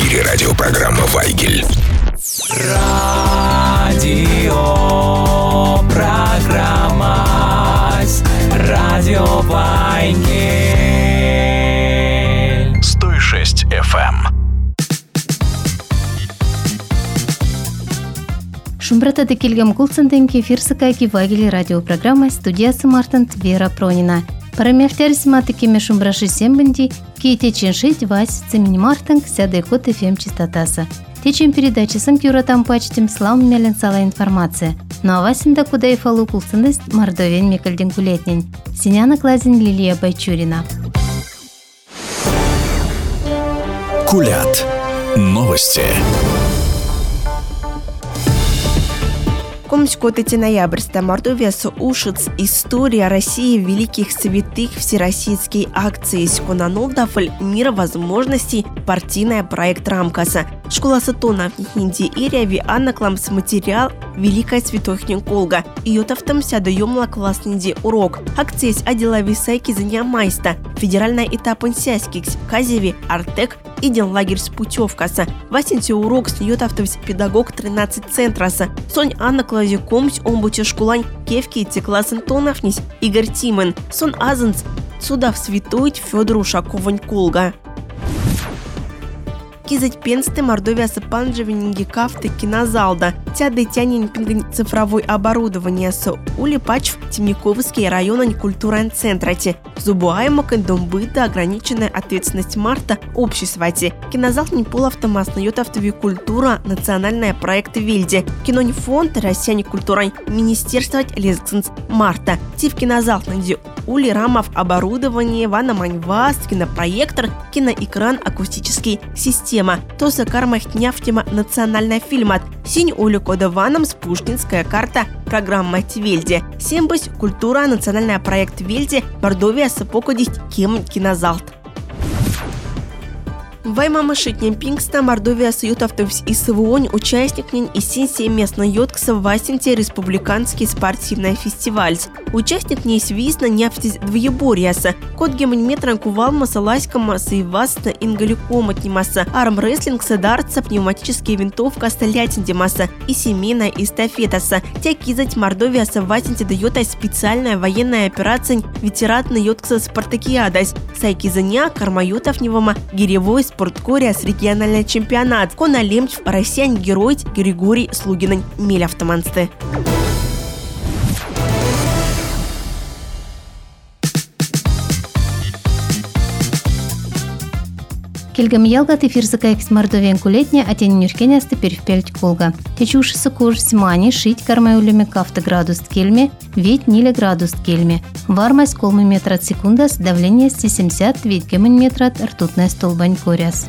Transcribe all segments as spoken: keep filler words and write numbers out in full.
эфире радиопрограмма «Вайгель». Радио программа Радио Вайгель. сто шесть эф эм. Шумбратады келгем кулсанден кефир сыкайки Вайгель радиопрограмма студиясы Мартын Вера Пронина. Парамефтер симаты кеме шумбраши сембенди, кейте ченшить вась цемени Мартын ксяды кот эфем частотаса. Течем передачи сам кюратам пачтем слам мелен сала информация. Ну а васимда куда и фалу кулсандес Мордовен мекальден кулетнин. Синяна Клазин Лилия Байчурина. Кулят. Новости. Комськотити ноябрьста Мордовия ушиц история России великих святых всероссийской акции «Сконанолдафль. Мир возможностей. Партийная проект Рамкаса». Школа Сатона в Нихинди Иреви аннакламс материал «Великая святохня Колга». Ее тавтамся даемла классный урок. Акция с отдела висайки занимайста. Федеральная этап инсяскикс, Казеви, Артек и ден лагерь с путевкаса. Васенте урок с нее тавтамся педагог тринадцать центраса. Сонь Анна Клази комсь омбуче шкулань кевки и класс Антоновнись Игорь Тимен. Сон Азанс сюда в святоить Федору Ушаковань Колга. Кизать пенсты Мордовия сапанжевенинги кафты кинозалда. Тяды тянень пингань цифровой оборудование с Улипач Темниковский район культурен центрати. Зубуаемок дом быта ограниченная ответственность Марта обществати. Кинозал не полуавтомас нает автови культура национальная проект Вильде. Кинони фонд Россияне культурой Министерство Лезцинс Марта. Тив кинозал найди Ули рамов оборудование Вана Маньвас, кинопроектор, киноэкран, акустический система. То за кармах дняфтема национальная фильмат. Синь Ули кодованом Спушкинская карта программа Твельде. Сембось культура национальная проект Вельде Мордовия сапокодить кем кинозалт. Ваймама шитнем пингста Мордовия саютовтовс и СВОНь участник нин и синсия местно йоткса Васенте республиканский спортивный фестиваль. Участник не свистно няфтись двоеборьяса. Код гемонметра кувалмаса ласькама саиваста ингалюком отнимаса. Армрестлинг садарца пневматические винтовка столятиндемаса и семейная эстафетаса. Тякизать Мордовия Васенте дает специальная военная операция ветератна йоткса спартакиадась. Сайкизаня кармаютов невома гиревой спорткория с региональный чемпионат. Коналемч россиян герой Григорий Слугинин мель-автомансты. Келгам ялгат эфир закайкс Мордовен кулетня, а тень нюшкеня степер в пельт колга. Течуши сокуш смани шить кармаюлюме кафта градус кельме, ведь ниле градус кельме. Варма с колмы метра секундас, давление сто семьдесят, ведь гемон метра ртутная столбань коряс.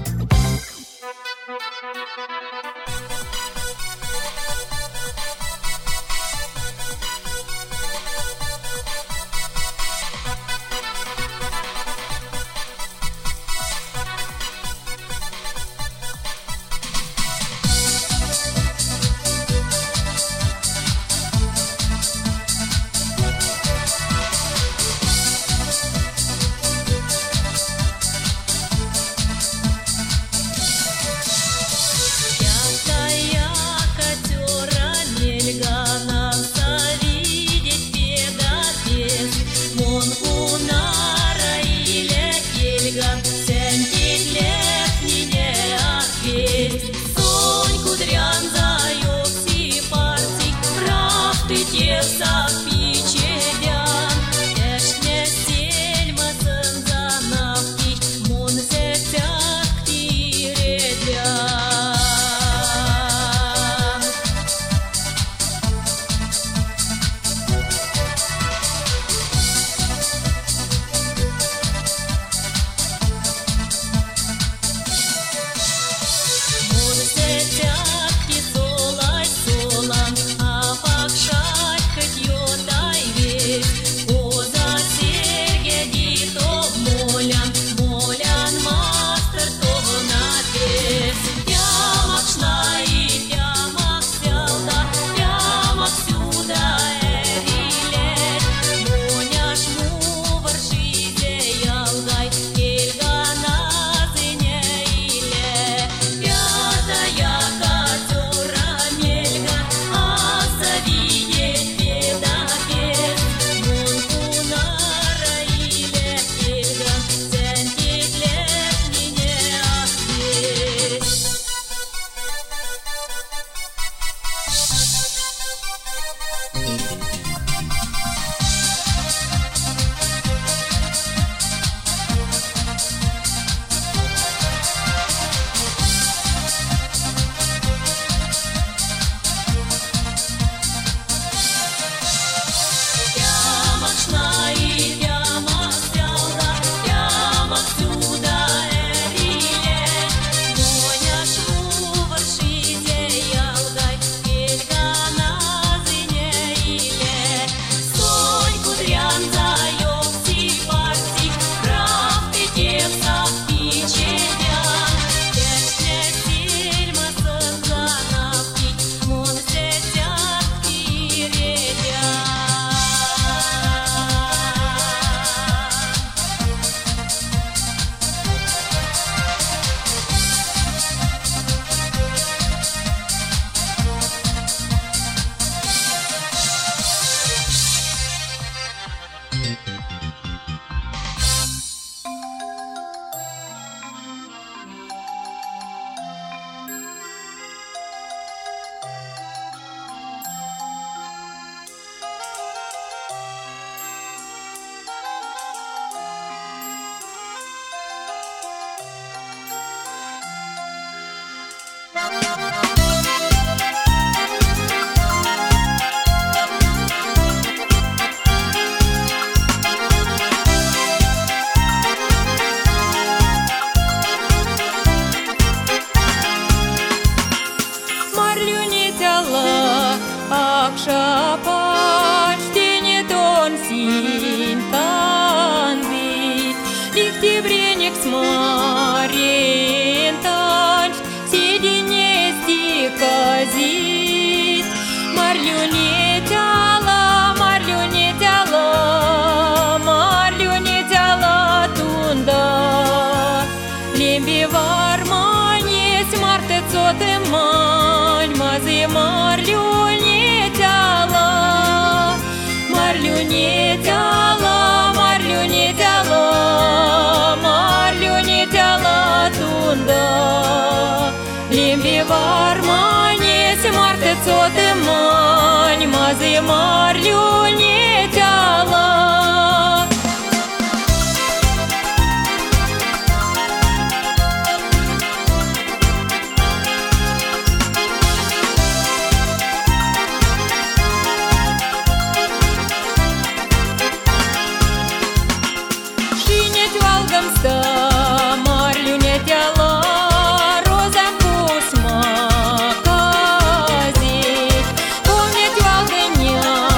Помнить, волгоня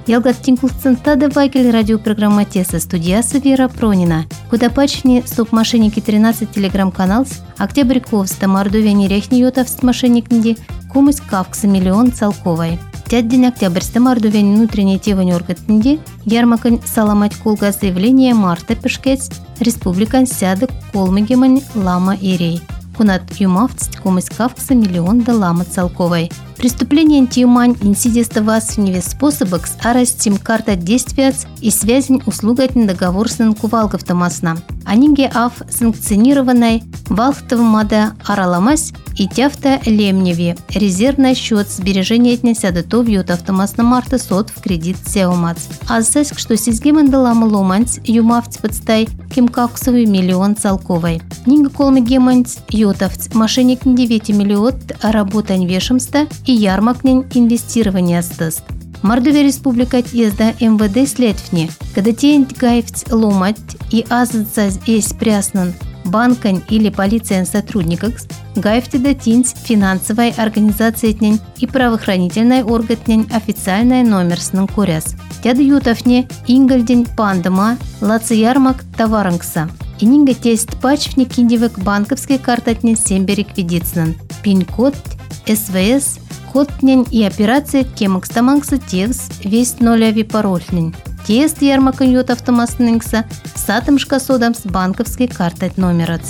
Ялгат Тинкулцента да Вайгель радиопрограмма Теса студиясы Вера Пронина. Куда пачни стоп мошенники тринадцать телеграм-канал, октябрь ковста мордовяне рехни йотавст мошенникнди, кумыс кавкса миллион целковой. Тят день октябрьста мордовяне внутренней тевань оргатнди, ярмакань саламать колга заявление марта пешкец, республикан сядок колмыгемань лама ирей. Кунат юмавцт кумыс кавкса миллион да лама целковой. Преступление антиумань инсидеста вас в неве способок с арастим карта действияц и связень услугатен договор с нанкувалгов томасна. Анинге ав санкционированной валхтовым мада араламась и тяфта лемневи резервный счет сбережения отнеся до то вьют автомасна марта сот в кредит сеомац. А заск, что сизгемен далама ломанц юмавц подстай кем кавксовый миллион целковой. Нинга колми геманц йотавц мошенник девять миллион работань вешамста и ярмакнень инвестирования стыст. Мордовия республика езда МВД следвне, когда тень гаевц ломать и азацаз есть пряснан банкань или полиция сотрудников, гаевте датинц финансовой организации тнень и правоохранительной орган официальный номер снан куряс. Тяда ютовне ингольдень пандама лацеярмак товаранкса. И нинга тест пачвни киндивек банковской картатне семберик видицнан. Пин-код, СВС, коднень и операция кемакстаманкса тевс весь нуляви парольнень. Тест ярмакан йот автомастныңкса сатымшка содам с банковской картой номерац.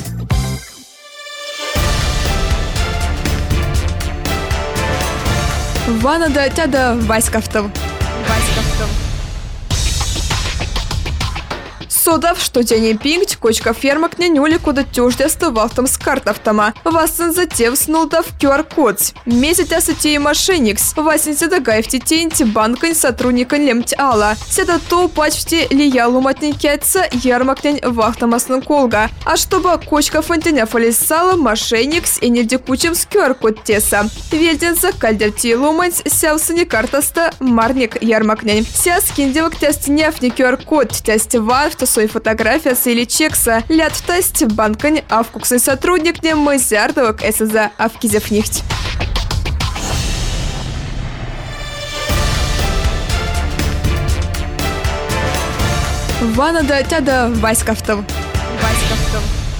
Вана да тяда Васьковтов. Васьковтов. Содав, что тяне пинgt, кочка фермак не нюли, куда тюждя стывал там с картавтома. Васен затев снулдав ку ар-код. Месяца сетей мошенникс. Васен седагаев тетенти банкань сотрудника лемть ала. Седа то пачти лия луматникеца ярмакнень вахтамасным колга. А чтобы кочка фонтеня фалисала мошенникс и не декучим с ку ар-код теса. Веденца кальдерти луманц сявсани картаста марник ярмакнень. Ся скиндевок тест нефни ку ар-код тест варфта свои фотография с или чекса лят в тесте банкань авкуксный сотрудник не мызярдовок СЗ авкизев нихть. Вана да тяда Васьковтов. Васьковтов.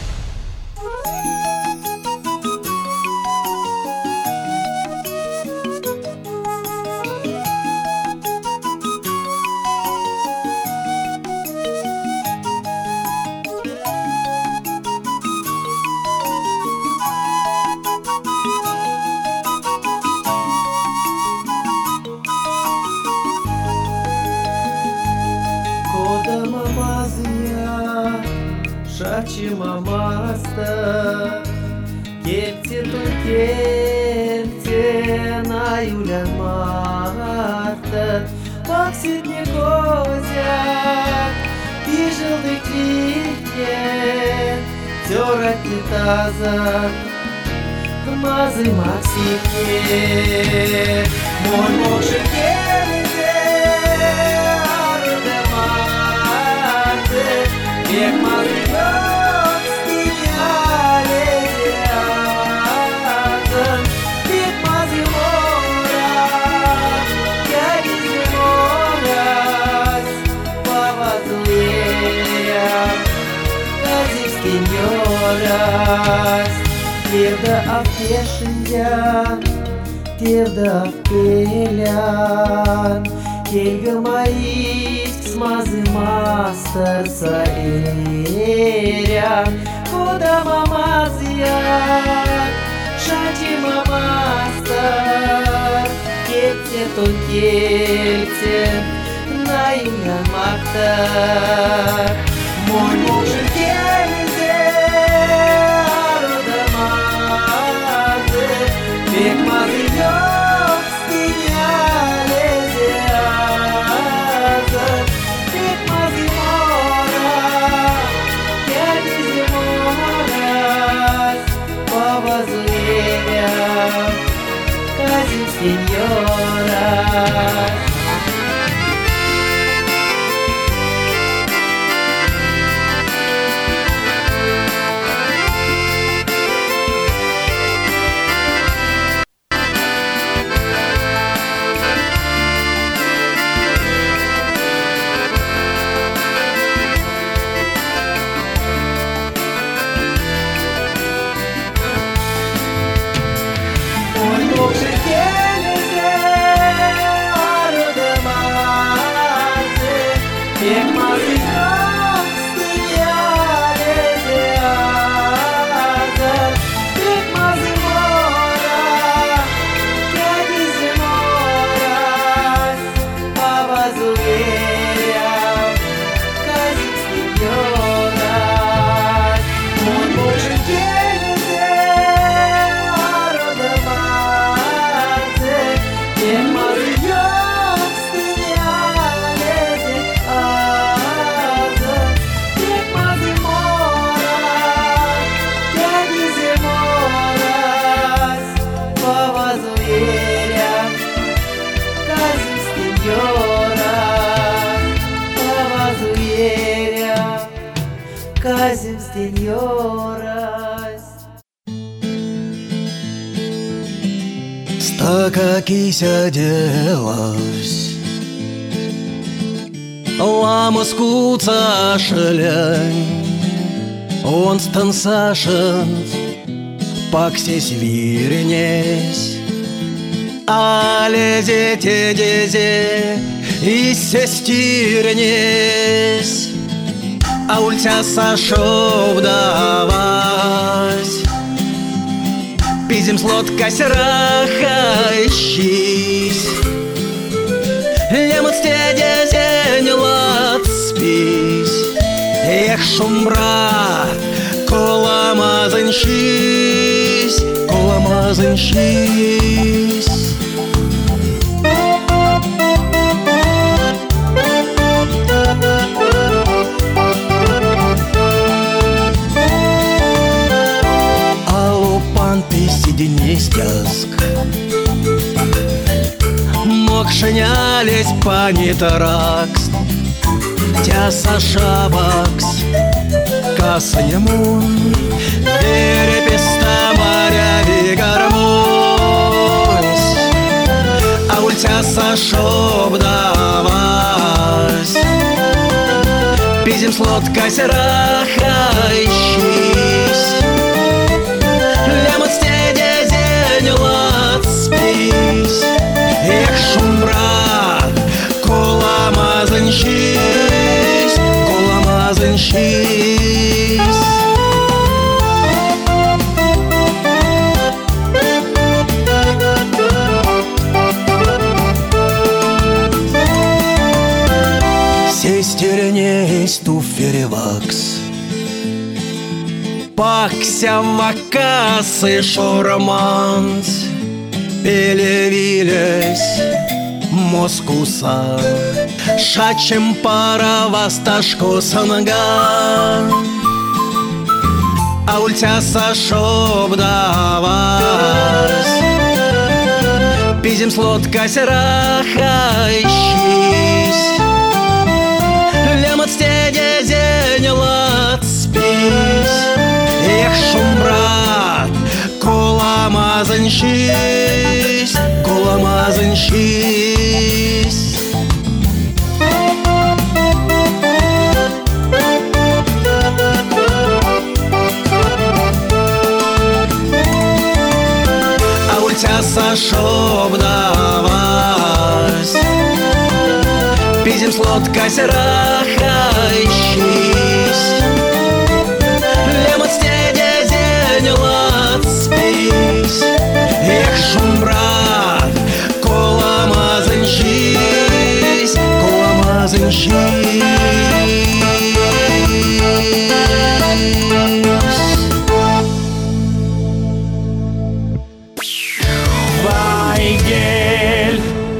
Шачи мамаста, кельте ту кельте на юлян марта, баксит не козят, и желтый клике, терать не таза, мазы максике, мой моши кельте, аруде марте, век мазы. Тевда афешиндян, тевда афпелян, Кельга маит смазы мастер саэрян, Кода мамазиян, шачи мамастер, Кельте то кельте, на имя мактар, мой муж кельте. Век мазыёк стеняли зиаза, век мазымора, кельги зиморас, повозлеря, казим сеньорас. exteriores. Стака кися делась, лама скуца шелень, он стансашент, паксись вирнесь, а лезете дезе и сестирнесь, а ультя сашов давась. Пизим слотка срахающись, лемот стеде зень лад спись, эх шумбрат, коламазанщись, коламазанщись. Денистяск Мокшенялись панитаракс Тяса шабакс Касанемун Переписта моря вигармусь А ультяса шоб давась Пизим слотка серахающись Лемот стеде лад спись, эх шумбрат, коламазанщись, коламазанщись. Сестернесь туферевакс, пакся вакасы шороманс, пелевились москуса, шачем пара васташко санган, а ультя сашоб давась, пизим слотка серахающись, лемот стеде зень лад спись. Эх, шумбрат, коламазанщись, коламазанщись. А ультя сашоб давась, пизим слотка серахающись, лемот стеде зень лад спись. Эх, шумбрат, коламазанщись, коламазанщись. Вайгель.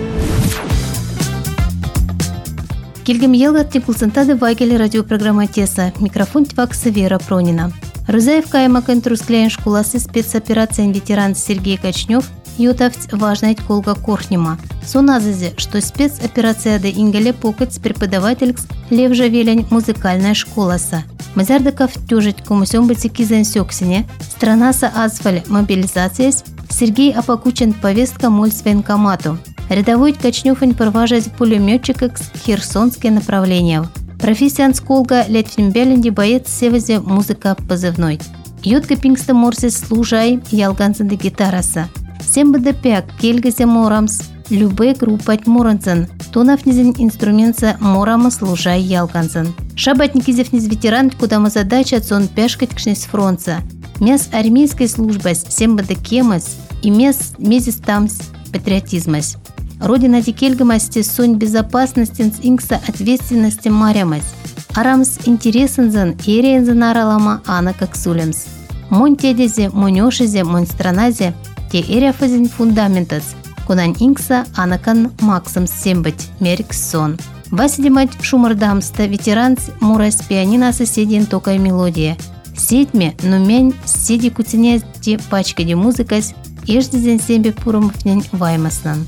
Келгем елгатни кулсантады Вайгель радиопрограмма Теса. Микрофон твакса Вера Пронина. Рузаевка аймакын Трускляйн школасы спецоперациян ветеран Сергей Качнев ютавць важнать колга корхнема. Соназызе, что спецоперацияда ингеле покыц преподавателькс Левжа Велень музыкальная школаса. Мазардаков тюжить комусём быти кизен сёксине, странаса азваль мобилизациясь, Сергей опакучен повестка моль с военкомату. Рядовой Качнёвань проважать пулемётчика к херсонские направления. Профессиан сколга летфимбеленди боец севазе музыка позывной. Йотка пингста морсис служай ялганцанды гитараса. Сембада пяк кельгазе морамс, любе группать моранцан. Тонафнизен инструментса морама служай ялганцан. Шабатники зевниз ветеран, куда мы задача сон пяшкать кшнес фронта. Мяс армейской службась сембада кемас и мес мезис тамс патриотизмась. Родина дикельгамасти сонь безопасности с инкса ответственности марямась. Арамс интересензан и рейнзан аралама ана каксулемс. Мон тедезе, монёшезе, мон страназе, те эряфазин фундаментац. Кунан инкса анакан максам сембать мерикс сон. Васидимать шумардамста ветеранс мурас пианино соседин токай мелодия. Сетьме, но мянь седи куценя те пачка де музыкась, еждизен сембе пуромовнянь ваймаснан.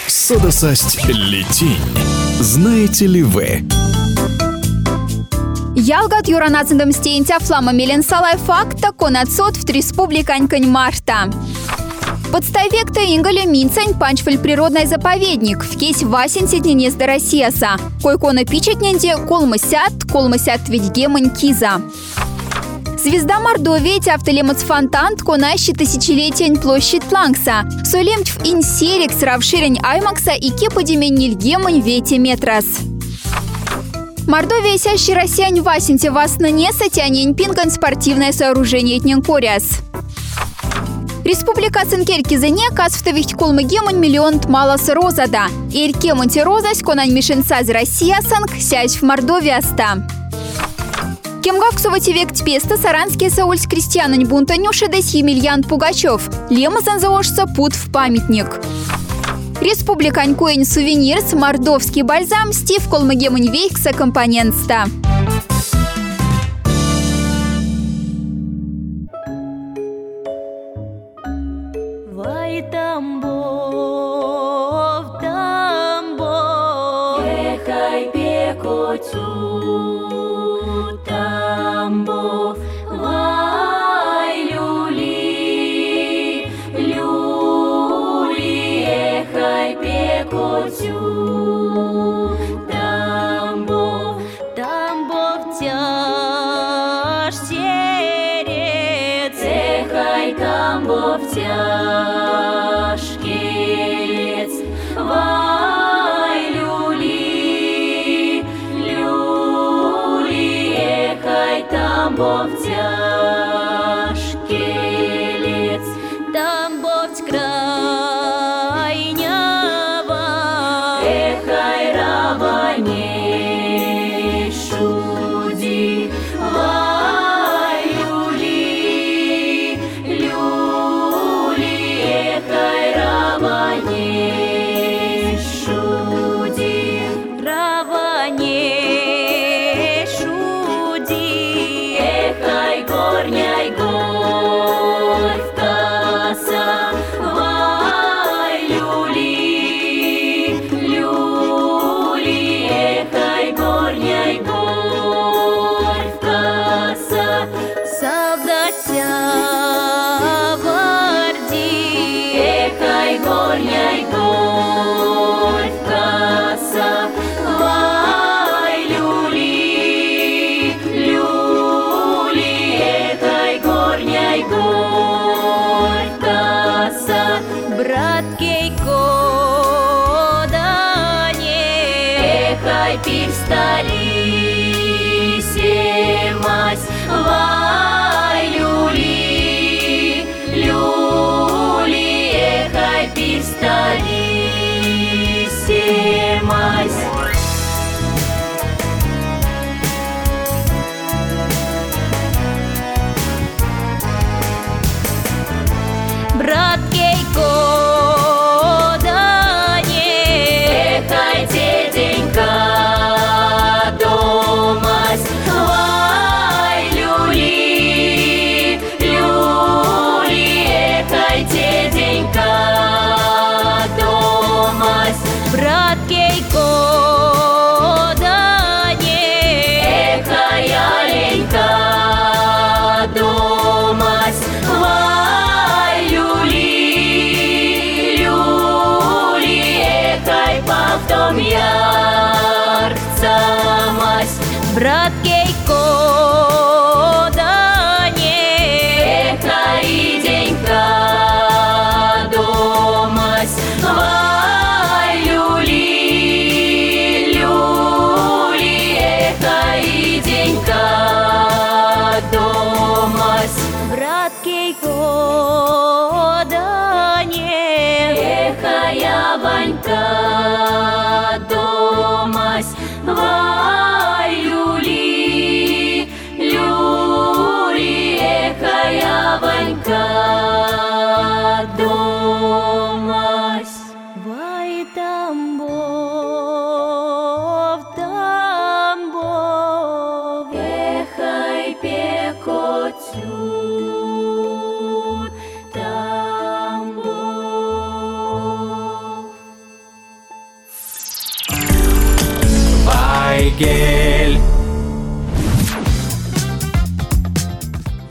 Содосасть летинь. Знаете ли вы? Ялгат юранацындым стеентя флама мелен салай факта конацот в республиканькань Марта. Подставекта ингалю минцань панчфель природный заповедник в кейс васен седненез до Россияса. Койкона пичетненде колмысят, колмысят ведьгемань киза. Звезда Мордовии тяфтелемец фонтант конащи тысячелетень площадь Планкса. Солемтв инсерикс равширень аймакса и кипадемень нильгемань вете метрас. Мордовия сящий россиян васенте вас на несатянень пинган спортивное сооружение этненкоряс. Республика Сенкеркизене касвтовихть колмыгемань миллион тмалас розада. Иркемонти розась конань мишенцаз Россия санк сясь в Мордовияста. Кемгавксова тевект песта саранский саульс крестьянань бунтанюши дес Емельян Пугачев. Лемазан заошся пут в памятник. Республикань куэнь сувенирс мордовский бальзам стив колмыгемань вейкса компонентста. Вай Тамбов, Тамбов, ехай пекотю, Тамбов, вай люли, люли, ехай пекотю, Тамбов, Тамбов тяж серец, ехай Тамбов тяжкелец, вай люли, люли, ехай Тамбов тяжкелец, Тамбов крайнява, ехай раване шуди, вай люли, люли, ехай раване шуди, раване шуди, ехай горняй горькаса, вай люли, люли, ехай горняй горькаса, солдатя варди, ехай горняй горькаса, вай люли, люли, ехай горняй горькаса, брат Кейко дане, ехай пирстали семась, вай люли, люли, ехай пирстали семась. Брат Кейко дане, ехай деденька домась, вай люли, люли, ехай деденька домась, брат Кейко дане, ехай аленька домась, вай люли, люли, ехай павтом ярцамась, брат Кейко дане, ехай иденька домась, вай люли, люли, ехай иденька домась, брат Кейко дане, ехай Аванька домась, вай люли, люли, ехай Аванька домась, вай Тамбов, Тамбов, ехай пекотю, Тамбов. Вайгель.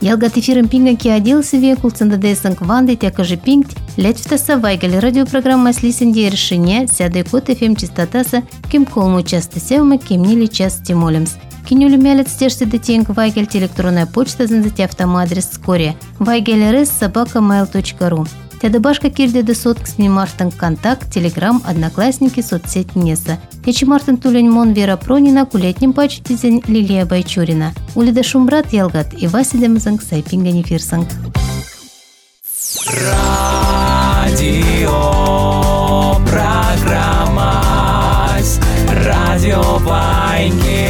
Ялгат эфирым пинганки оделся век, улцанда десанг ванды, тякажи пинgt, лет в таса вайгали радиопрограмма слисенди решения, сяды кот эфем частотаса, кем колму часто севма, кем нили час тимолемс. Кинюли мялят стежцы детенг вайгель, электронная почта занзати автомадрес вскоре, вайгель рс собака mail точка ру. Тядыбашка кирде де сотк с Мартин контакт, телеграм, одноклассники, соцсеть Неса. Эчи Мартин Тулень Мон Вера Пронина, кулетним пачтизень Лилия Байчурина. Улида Шумбрат Ялгат и Вася Демзанг Сайпинга Нефирсанг. Радио программа Радио Вайгель.